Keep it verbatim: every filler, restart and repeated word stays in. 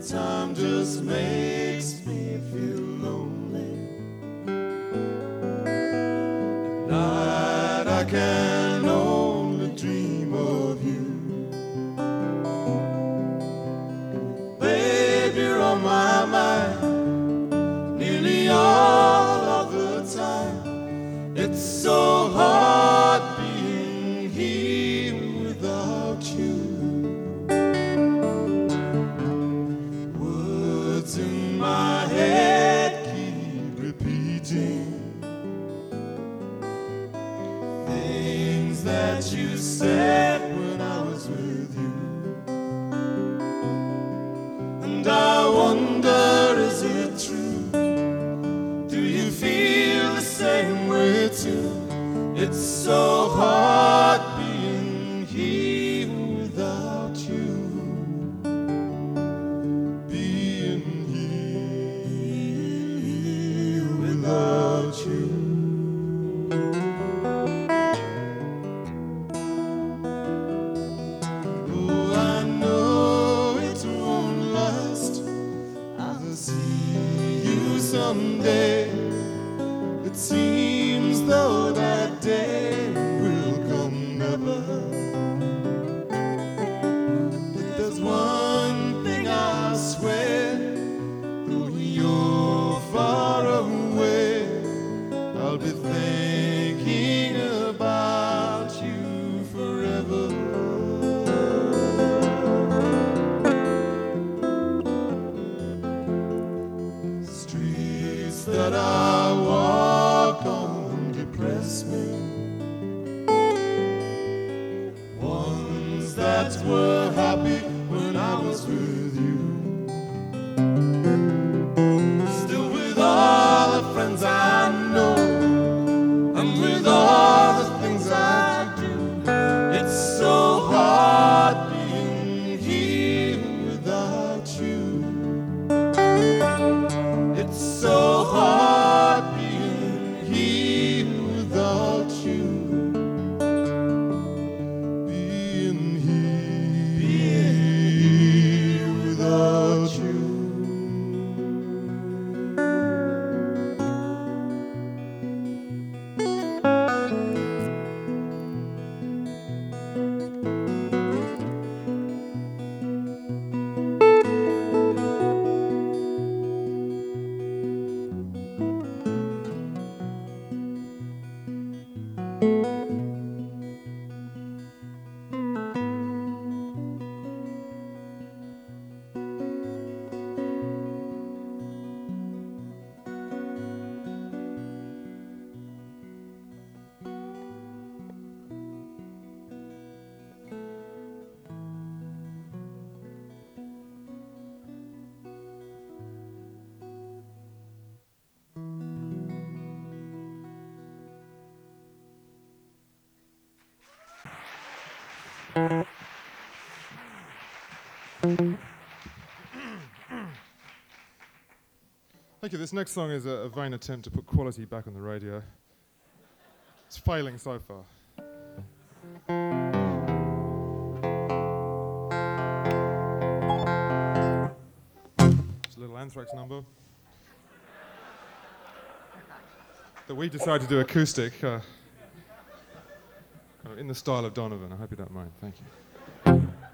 time just makes me feel lonely. At night I can only dream of you. Babe, you're on my mind nearly all of the time. It's so hard being here without you. Words in my head keep repeating things that you said when I was with you. And I wonder, is it true? Do you feel the same way too? It's so hard being here without you. Being here without you. Oh, I know it won't last. I'll see you someday. It seems though that day will come never. But there's one thing I swear, though you're far away, I'll be thinking about you forever. Streets that I walk on depress me. Ones that were happy when I was with you. Still with all the friends I know, and with all the things I do. It's so hard being here without you. It's so hard being here without you. Being here, being here without you. Thank you. This next song is a, a vain attempt to put quality back on the radio. It's failing so far. It's a little Anthrax number that we decided to do acoustic, uh, kind of in the style of Donovan. I hope you don't mind. Thank you.